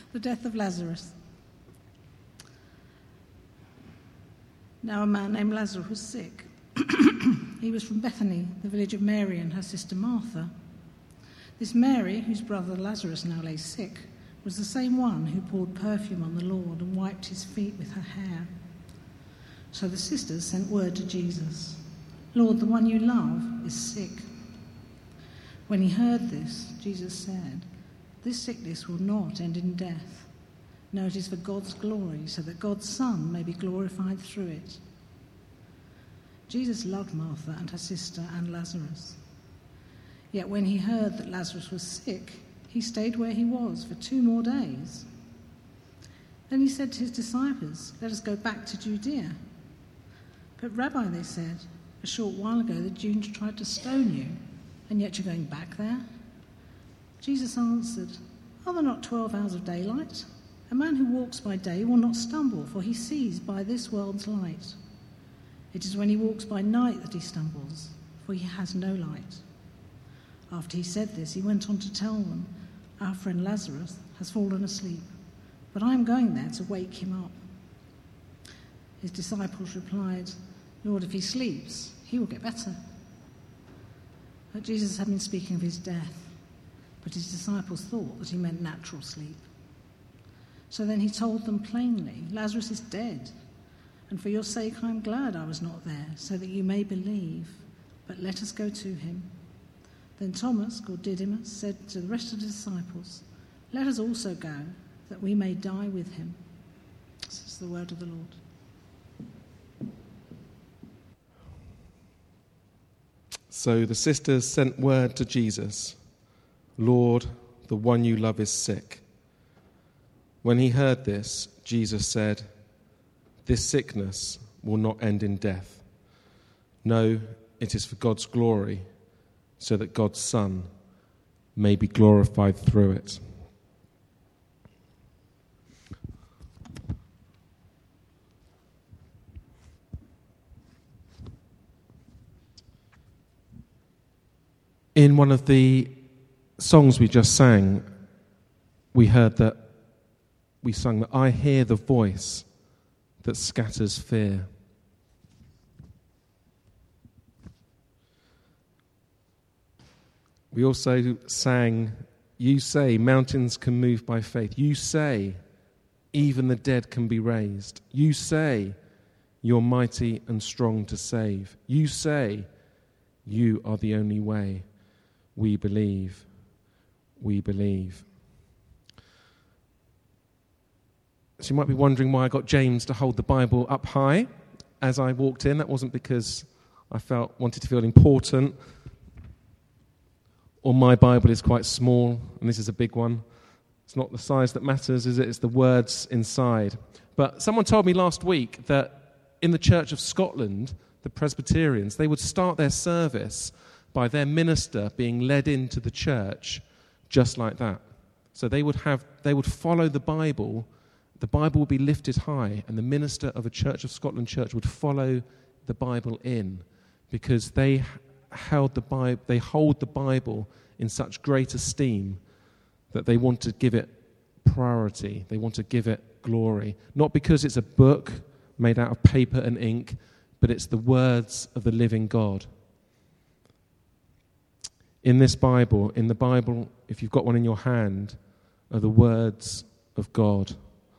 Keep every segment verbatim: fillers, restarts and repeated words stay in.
The death of Lazarus. Now a man named Lazarus was sick. He was from Bethany, the village of Mary and her sister Martha. This Mary, whose brother Lazarus now lay sick, was the same one who poured perfume on the Lord and wiped his feet with her hair. So the sisters sent word to Jesus, "Lord, the one you love is sick." When he heard this, Jesus said, "This sickness will not end in death. No, it is for God's glory, so that God's Son may be glorified through it." Jesus loved Martha and her sister and Lazarus. Yet when he heard that Lazarus was sick, he stayed where he was for two more days. Then he said to his disciples, "Let us go back to Judea." "But Rabbi," they said, "a short while ago the Jews tried to stone you, and yet you're going back there?" Jesus answered, "Are there not twelve hours of daylight? A man who walks by day will not stumble, for he sees by this world's light. It is when he walks by night that he stumbles, for he has no light." After he said this, he went on to tell them, "Our friend Lazarus has fallen asleep, but I am going there to wake him up." His disciples replied, "Lord, if he sleeps, he will get better." But Jesus had been speaking of his death, but his disciples thought that he meant natural sleep. So then he told them plainly, "Lazarus is dead, and for your sake I am glad I was not there, so that you may believe. But let us go to him." Then Thomas, called Didymus, said to the rest of the disciples, "Let us also go, that we may die with him." This is the word of the Lord. So the sisters sent word to Jesus, "Lord, the one you love is sick." When he heard this, Jesus said, "This sickness will not end in death. No, it is for God's glory, so that God's Son may be glorified through it." In one of the songs we just sang, we heard that we sung that I hear the voice that scatters fear. We also sang, you say mountains can move by faith. You say even the dead can be raised. You say you're mighty and strong to save. You say you are the only way. We believe, we believe. So you might be wondering why I got James to hold the Bible up high as I walked in. That wasn't because I felt wanted to feel important, or my Bible is quite small and this is a big one. It's not the size that matters, is it? It's the words inside. But someone told me last week that in the Church of Scotland, the Presbyterians, they would start their service by their minister being led into the church just like that. So they would have, they would follow the Bible. The Bible would be lifted high, and the minister of a Church of Scotland church would follow the Bible in, because they held the Bible, they hold the Bible in such great esteem that they want to give it priority. They want to give it glory, not because it's a book made out of paper and ink, but it's the words of the living God. In this Bible, in the Bible, if you've got one in your hand, are the words of God.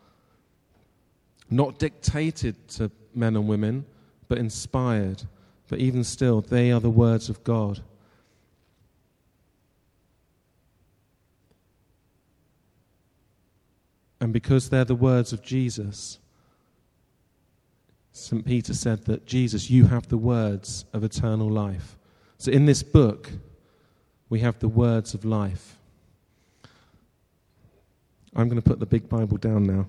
Not dictated to men and women, but inspired. But even still, they are the words of God. And because they're the words of Jesus, Saint Peter said that, Jesus, you have the words of eternal life. So in this book, we have the words of life. I'm going to put the big Bible down now.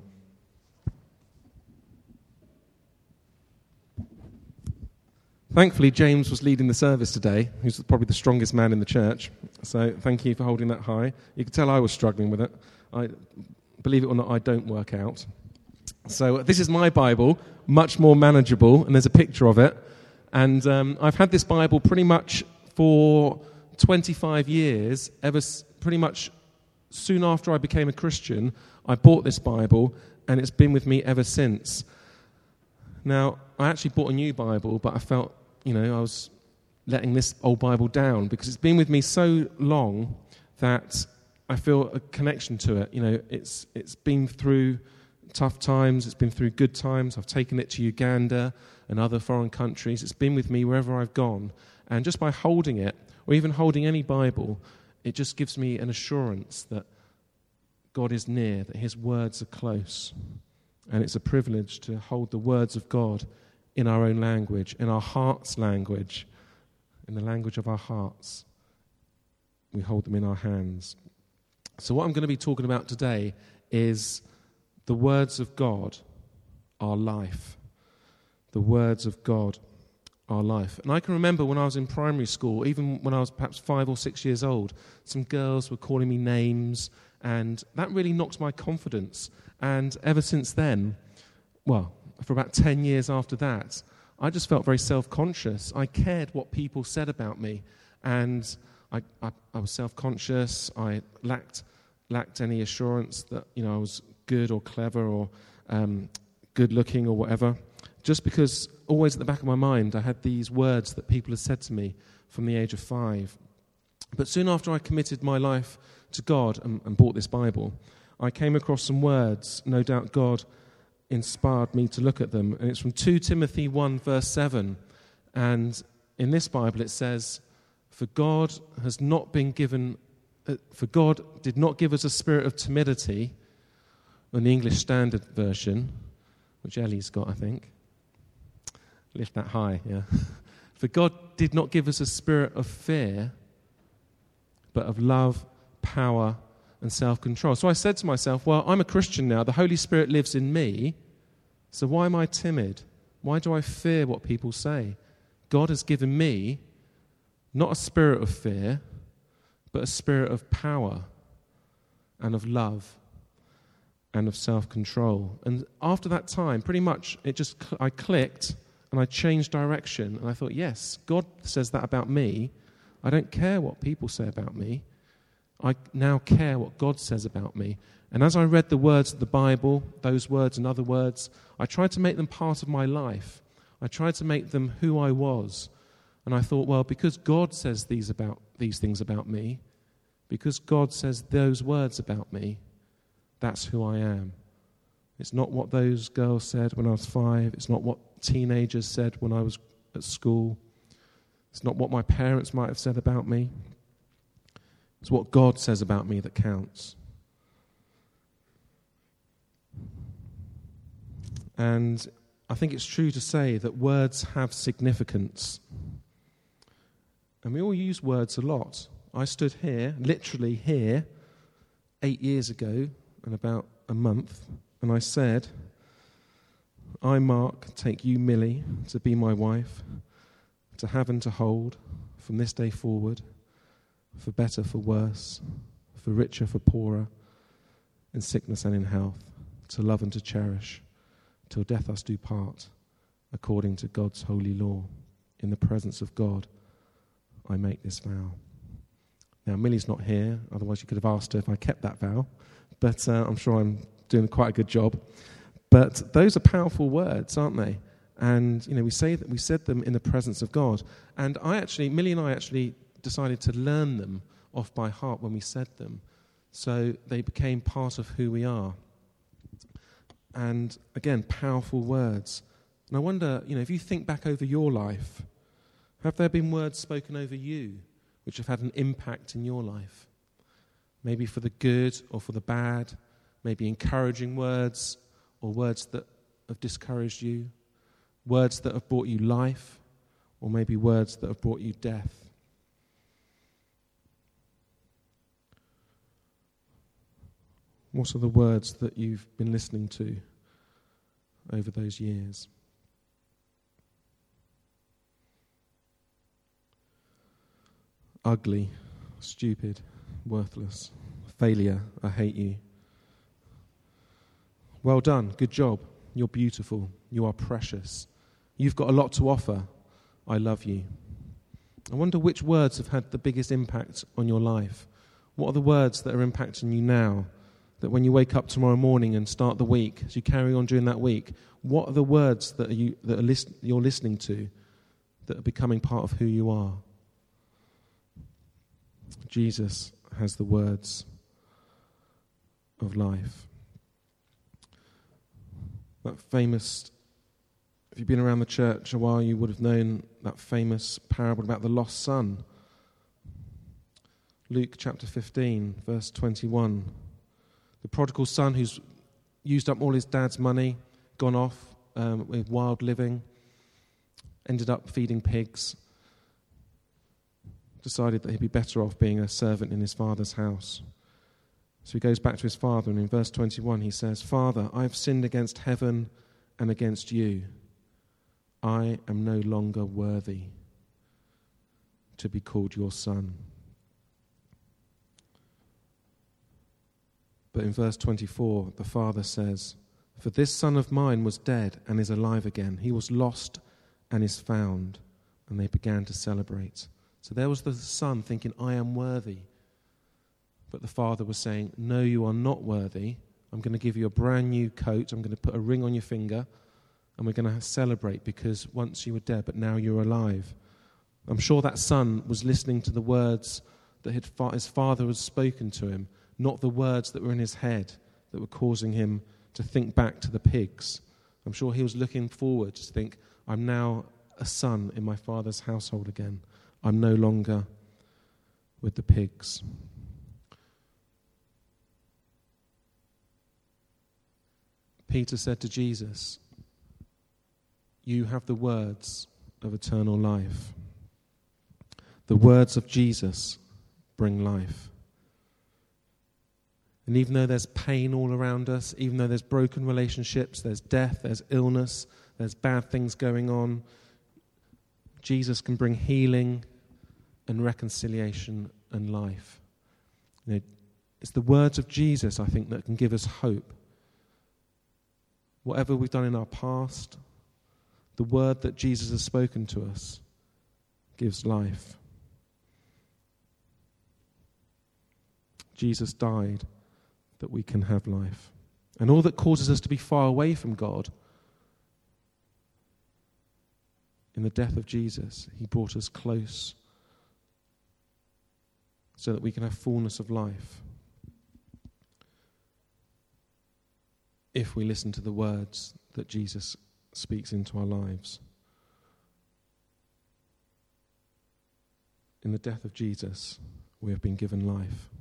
Thankfully, James was leading the service today, who's probably the strongest man in the church. So thank you for holding that high. You can tell I was struggling with it. I, believe it or not, I don't work out. So this is my Bible, much more manageable, and there's a picture of it. And um, I've had this Bible pretty much for twenty-five years, ever pretty much soon after I became a Christian, I bought this Bible, and it's been with me ever since. Now, I actually bought a new Bible, but I felt, you know, I was letting this old Bible down because it's been with me so long that I feel a connection to it. You know, it's it's been through tough times, it's been through good times. I've taken it to Uganda and other foreign countries. It's been with me wherever I've gone. And just by holding it, or even holding any Bible, it just gives me an assurance that God is near, that his words are close. And it's a privilege to hold the words of God in our own language, in our heart's language, in the language of our hearts. We hold them in our hands. So what I'm going to be talking about today is the words of God are life. The words of God are life. And I can remember when I was in primary school, even when I was perhaps five or six years old, some girls were calling me names, and that really knocked my confidence. And ever since then, well, for about ten years after that, I just felt very self-conscious. I cared what people said about me, and I, I, I was self-conscious. I lacked lacked any assurance that, you know, I was good or clever or um, good-looking or whatever, just because always at the back of my mind I had these words that people had said to me from the age of five. But soon after I committed my life to God and, and bought this Bible, I came across some words. No doubt God inspired me to look at them. And it's from Second Timothy one, verse seven. And in this Bible it says, For God has not been given, uh, for God did not give us a spirit of timidity, in the English Standard Version, which Ellie's got, I think. Lift that high, yeah. For God did not give us a spirit of fear, but of love, power, and self-control. So I said to myself, well, I'm a Christian now. The Holy Spirit lives in me. So why am I timid? Why do I fear what people say? God has given me not a spirit of fear, but a spirit of power and of love and of self-control. And after that time, pretty much, it just I clicked and I changed direction. And I thought, yes, God says that about me. I don't care what people say about me. I now care what God says about me. And as I read the words of the Bible, those words and other words, I tried to make them part of my life. I tried to make them who I was. And I thought, well, because God says these about these things about me, because God says those words about me, that's who I am. It's not what those girls said when I was five. It's not what teenagers said when I was at school. It's not what my parents might have said about me. It's what God says about me that counts. And I think it's true to say that words have significance. And we all use words a lot. I stood here, literally here, eight years ago and about a month, and I said, I, Mark, take you, Millie, to be my wife, to have and to hold from this day forward, for better, for worse, for richer, for poorer, in sickness and in health, to love and to cherish, till death us do part, according to God's holy law. In the presence of God, I make this vow. Now, Millie's not here, otherwise you could have asked her if I kept that vow, but uh, I'm sure I'm doing quite a good job. But those are powerful words, aren't they? And, you know, we say that we said them in the presence of God. And I actually, Millie and I actually decided to learn them off by heart when we said them. So they became part of who we are. And, again, powerful words. And I wonder, you know, if you think back over your life, have there been words spoken over you which have had an impact in your life? Maybe for the good or for the bad, maybe encouraging words or words that have discouraged you, words that have brought you life, or maybe words that have brought you death. What are the words that you've been listening to over those years? Ugly, stupid, worthless, failure, I hate you. Well done, good job, you're beautiful, you are precious, you've got a lot to offer, I love you. I wonder which words have had the biggest impact on your life. What are the words that are impacting you now? That when you wake up tomorrow morning and start the week, as you carry on during that week, what are the words that are you that are list, you're listening to that are becoming part of who you are? Jesus has the words of life. That famous, if you've been around the church a while, you would have known that famous parable about the lost son. Luke chapter fifteen, verse twenty-one. The prodigal son who's used up all his dad's money, gone off um, with wild living, ended up feeding pigs, decided that he'd be better off being a servant in his father's house. So he goes back to his father, and in verse twenty-one he says, "Father, I have sinned against heaven and against you. I am no longer worthy to be called your son." But in verse twenty-four, the father says, "For this son of mine was dead and is alive again. He was lost and is found." And they began to celebrate. So there was the son thinking, "I am worthy." But the father was saying, "No, you are not worthy. I'm going to give you a brand new coat. I'm going to put a ring on your finger. And we're going to celebrate because once you were dead, but now you're alive." I'm sure that son was listening to the words that his father had spoken to him, not the words that were in his head that were causing him to think back to the pigs. I'm sure he was looking forward to think, I'm now a son in my father's household again. I'm no longer with the pigs. Peter said to Jesus, "You have the words of eternal life." The words of Jesus bring life. And even though there's pain all around us, even though there's broken relationships, there's death, there's illness, there's bad things going on, Jesus can bring healing and reconciliation and life. You know, it's the words of Jesus, I think, that can give us hope. Whatever we've done in our past, the word that Jesus has spoken to us gives life. Jesus died that we can have life. And all that causes us to be far away from God, in the death of Jesus, he brought us close so that we can have fullness of life if we listen to the words that Jesus speaks into our lives. In the death of Jesus, we have been given life.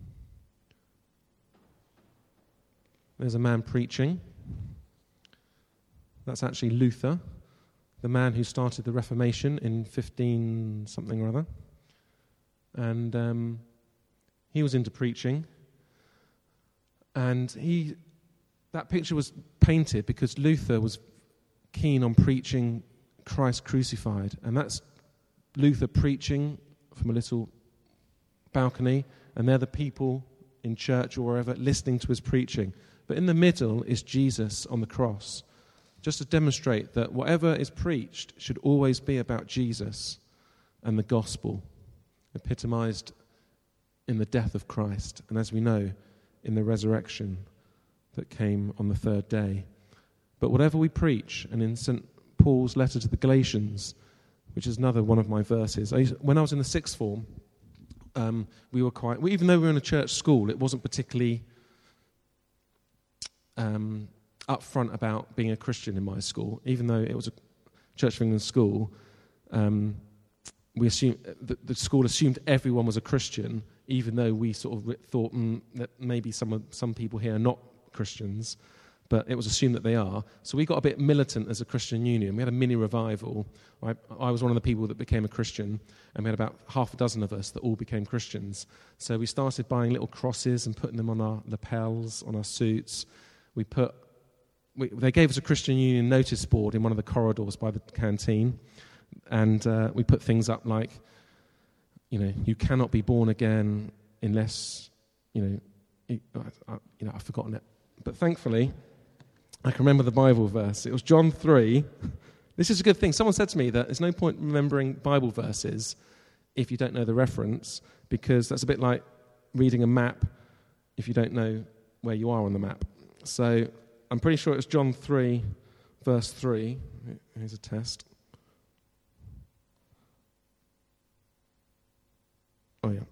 There's a man preaching. That's actually Luther, the man who started the Reformation in fifteen something or other. And um, he was into preaching. And he, that picture was painted because Luther was keen on preaching Christ crucified. And that's Luther preaching from a little balcony, and they're the people in church or wherever listening to his preaching. But in the middle is Jesus on the cross, just to demonstrate that whatever is preached should always be about Jesus and the gospel, epitomized in the death of Christ, and as we know, in the resurrection that came on the third day. But whatever we preach, and in Saint Paul's letter to the Galatians, which is another one of my verses, I, when I was in the sixth form, um, we were quite, even though we were in a church school, it wasn't particularly Um, upfront about being a Christian in my school, even though it was a Church of England school. Um, we assumed the, the school assumed everyone was a Christian, even though we sort of thought mm, that maybe some of, some people here are not Christians, but it was assumed that they are. So we got a bit militant as a Christian union. We had a mini revival. I, I was one of the people that became a Christian, and we had about half a dozen of us that all became Christians. So we started buying little crosses and putting them on our lapels, on our suits. We put, we, they gave us a Christian Union notice board in one of the corridors by the canteen, and uh, we put things up like, you know, you cannot be born again unless, you know, you, I, I, you know, I've forgotten it. But thankfully, I can remember the Bible verse. It was John three. This is a good thing. Someone said to me that there's no point remembering Bible verses if you don't know the reference, because that's a bit like reading a map if you don't know where you are on the map. So I'm pretty sure it's John three, verse three. Here's a test. Oh, yeah.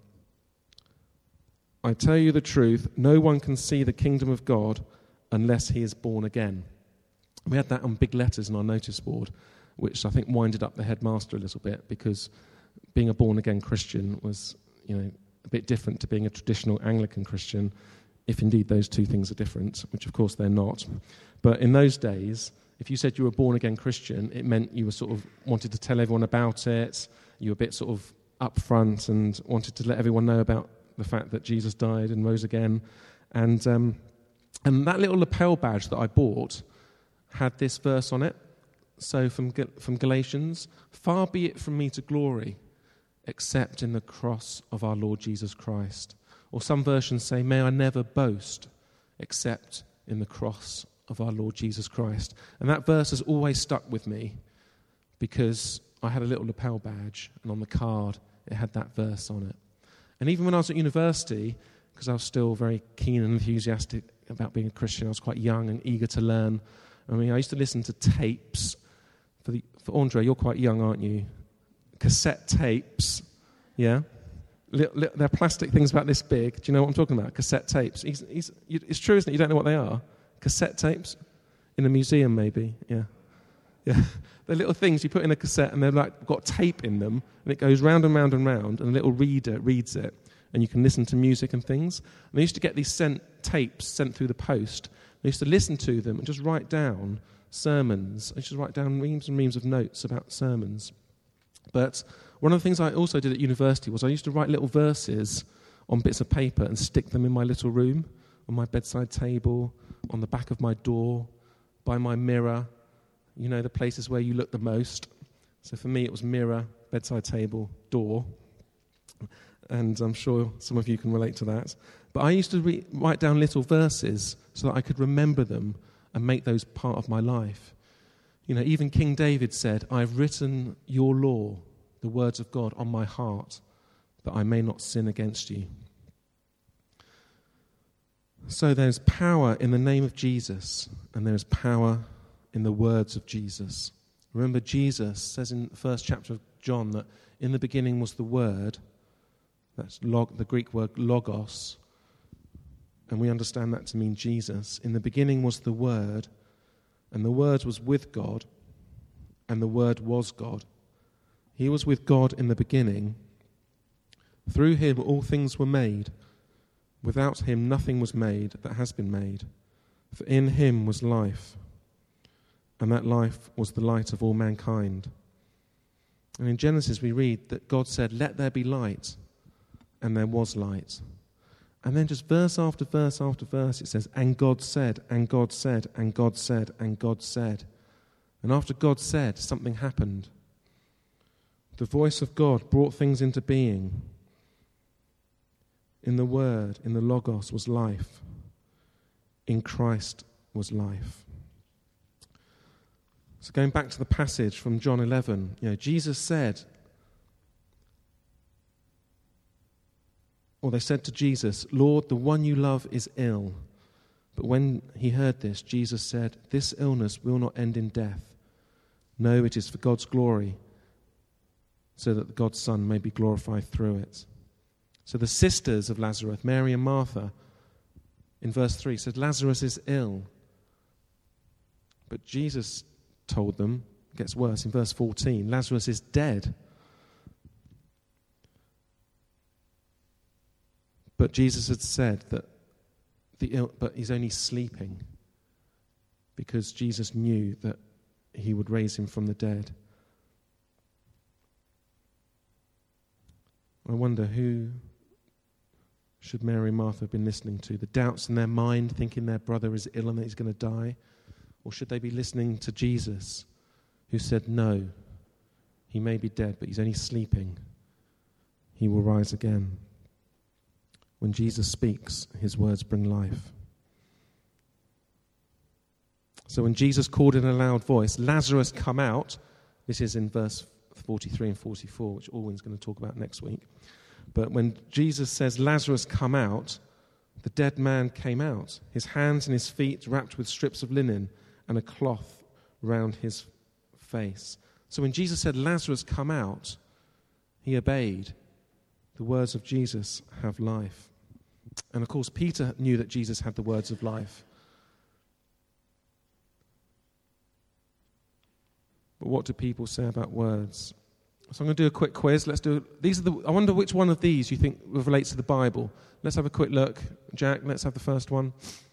I tell you the truth, no one can see the kingdom of God unless he is born again. We had that on big letters on our notice board, which I think winded up the headmaster a little bit, because being a born-again Christian was, you know, a bit different to being a traditional Anglican Christian, if indeed those two things are different, which of course they're not. But in those days, if you said you were a born-again Christian, it meant you were sort of wanted to tell everyone about it, you were a bit sort of upfront and wanted to let everyone know about the fact that Jesus died and rose again. And um, and that little lapel badge that I bought had this verse on it. So from from Galatians, far be it from me to glory, except in the cross of our Lord Jesus Christ. Or some versions say, may I never boast, except in the cross of our Lord Jesus Christ. And that verse has always stuck with me, because I had a little lapel badge, and on the card it had that verse on it. And even when I was at university, because I was still very keen and enthusiastic about being a Christian, I was quite young and eager to learn. I mean, I used to listen to tapes. For, the, for Andre, you're quite young, aren't you? Cassette tapes, yeah? Li- li- they're plastic things about this big. Do you know what I'm talking about? Cassette tapes. He's, he's, it's true, isn't it? You don't know what they are? Cassette tapes? In a museum, maybe, yeah. Yeah, they're little things you put in a cassette, and they've like got tape in them, and it goes round and round and round, and a little reader reads it, and you can listen to music and things. And they used to get these sent tapes sent through the post. I used to listen to them and just write down sermons. I used to write down reams and reams of notes about sermons. But one of the things I also did at university was I used to write little verses on bits of paper and stick them in my little room, on my bedside table, on the back of my door, by my mirror. You know, the places where you look the most. So for me, it was mirror, bedside table, door. And I'm sure some of you can relate to that. But I used to re- write down little verses so that I could remember them and make those part of my life. You know, even King David said, I've written your law, the words of God, on my heart, that I may not sin against you. So there's power in the name of Jesus, and there's power in the words of Jesus. Remember, Jesus says in the first chapter of John that in the beginning was the Word. That's log, the Greek word logos, and we understand that to mean Jesus. In the beginning was the Word, and the Word was with God, and the Word was God. He was with God in the beginning. Through him all things were made. Without him nothing was made that has been made. For in him was life, and that life was the light of all mankind. And in Genesis we read that God said, let there be light, and there was light. And then just verse after verse after verse it says, and God said, and God said, and God said, and God said. And after God said, something happened. The voice of God brought things into being. In the Word, in the Logos, was life. In Christ was life. So going back to the passage from John eleven, you know, Jesus said, or they said to Jesus, Lord, the one you love is ill. But when he heard this, Jesus said, this illness will not end in death. No, it is for God's glory, so that God's Son may be glorified through it. So the sisters of Lazarus, Mary and Martha, in verse three, said, Lazarus is ill. But Jesus told them, it gets worse, in verse fourteen, Lazarus is dead. But Jesus had said that the ill, but he's only sleeping, because Jesus knew that he would raise him from the dead. I wonder, who should Mary and Martha have been listening to? The doubts in their mind, thinking their brother is ill and that he's going to die? Or should they be listening to Jesus, who said, no, he may be dead, but he's only sleeping. He will rise again. When Jesus speaks, his words bring life. So when Jesus called in a loud voice, Lazarus, come out. This is in verse forty-three and forty-four, which Alwyn's going to talk about next week. But when Jesus says, Lazarus, come out, the dead man came out, his hands and his feet wrapped with strips of linen and a cloth round his face. So when Jesus said, Lazarus, come out, he obeyed. The words of Jesus have life. And of course, Peter knew that Jesus had the words of life. But what do people say about words? So I'm going to do a quick quiz. Let's do. These are the. I wonder which one of these you think relates to the Bible. Let's have a quick look. Jack, let's have the first one.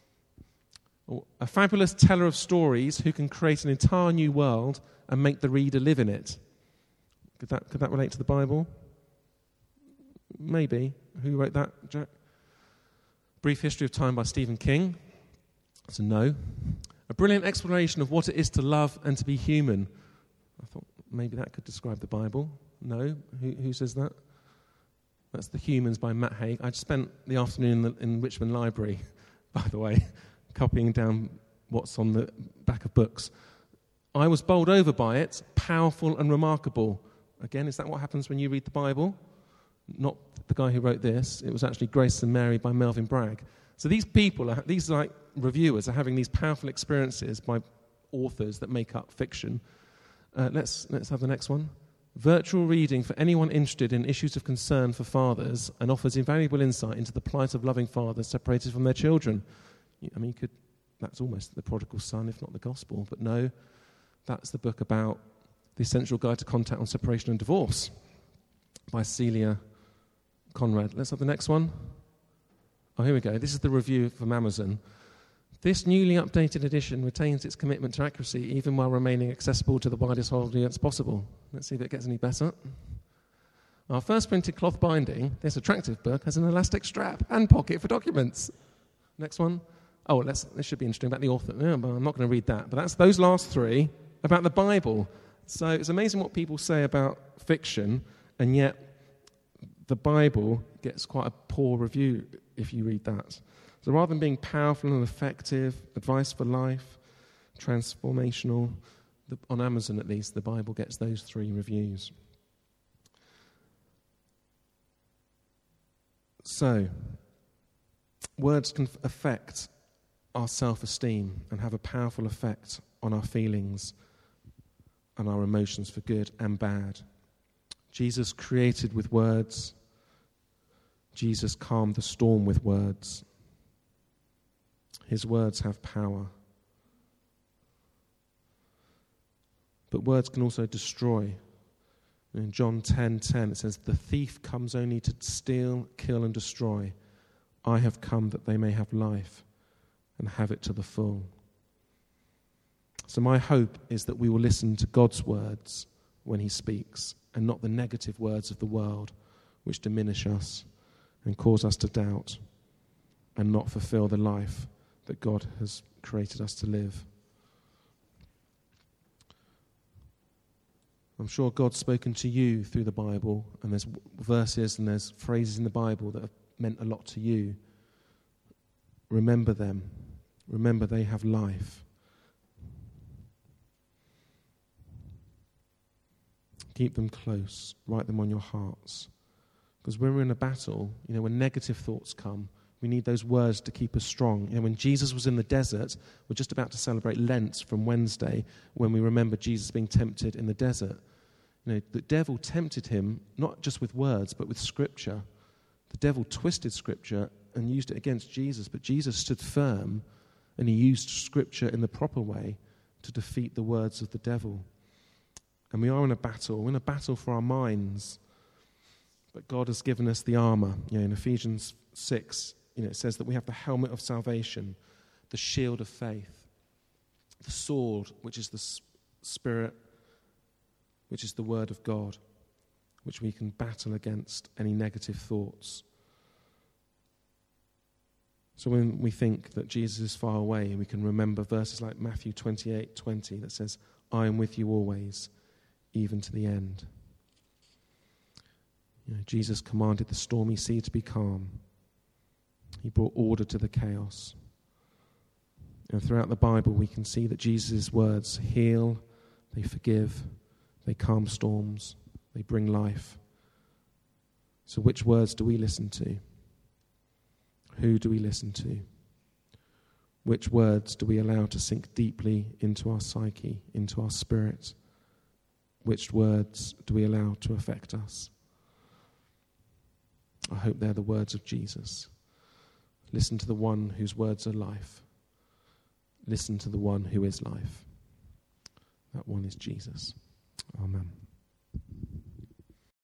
A fabulous teller of stories who can create an entire new world and make the reader live in it. Could that could that relate to the Bible? Maybe. Who wrote that, Jack? Brief History of Time by Stephen King. That's a no. A brilliant exploration of what it is to love and to be human. I thought maybe that could describe the Bible. No. Who, who says that? That's The Humans by Matt Haig. I spent the afternoon in, the, in Richmond Library, by the way, copying down what's on the back of books. I was bowled over by it. Powerful and remarkable. Again, is that what happens when you read the Bible? Not the guy who wrote this. It was actually Grace and Mary by Melvin Bragg. So these people, are, these like reviewers, are having these powerful experiences by authors that make up fiction. Uh, let's let's have the next one. Virtual reading for anyone interested in issues of concern for fathers and offers invaluable insight into the plight of loving fathers separated from their children. I mean, you could, that's almost the prodigal son, if not the gospel. But no, that's the book about the essential guide to contact on separation and divorce by Celia Conrad. Let's have the next one. Oh, here we go. This is the review from Amazon. This newly updated edition retains its commitment to accuracy even while remaining accessible to the widest audience possible. Let's see if it gets any better. Our first printed cloth binding, this attractive book, has an elastic strap and pocket for documents. Next one. Oh, let's, this should be interesting about the author. Yeah, but I'm not going to read that. But that's those last three about the Bible. So it's amazing what people say about fiction, and yet the Bible gets quite a poor review if you read that. So rather than being powerful and effective, advice for life, transformational, the, on Amazon at least, the Bible gets those three reviews. So, words can affect our self-esteem and have a powerful effect on our feelings and our emotions for good and bad. Jesus created with words. Jesus calmed the storm with words. His words have power. But words can also destroy. In John ten ten, it says, "The thief comes only to steal, kill, and destroy. I have come that they may have life and have it to the full." So my hope is that we will listen to God's words when he speaks, and not the negative words of the world which diminish us and cause us to doubt and not fulfill the life that God has created us to live. I'm sure God's spoken to you through the Bible, and there's verses and there's phrases in the Bible that have meant a lot to you. Remember them. Remember they have life. Keep them close. Write them on your hearts. Because when we're in a battle, you know, when negative thoughts come, we need those words to keep us strong. You know, when Jesus was in the desert, we're just about to celebrate Lent from Wednesday, when we remember Jesus being tempted in the desert. You know, the devil tempted him, not just with words, but with Scripture. The devil twisted Scripture and used it against Jesus, but Jesus stood firm, and he used Scripture in the proper way to defeat the words of the devil. And we are in a battle. We're in a battle for our minds. But God has given us the armor. You know, in Ephesians six, you know, it says that we have the helmet of salvation, the shield of faith, the sword, which is the Spirit, which is the word of God, which we can battle against any negative thoughts. So when we think that Jesus is far away, we can remember verses like Matthew twenty-eight twenty that says, "I am with you always, even to the end." You know, Jesus commanded the stormy sea to be calm. He brought order to the chaos. And throughout the Bible, we can see that Jesus' words heal, they forgive, they calm storms, they bring life. So which words do we listen to? Who do we listen to? Which words do we allow to sink deeply into our psyche, into our spirit? Which words do we allow to affect us? I hope they're the words of Jesus. Listen to the one whose words are life. Listen to the one who is life. That one is Jesus. Amen.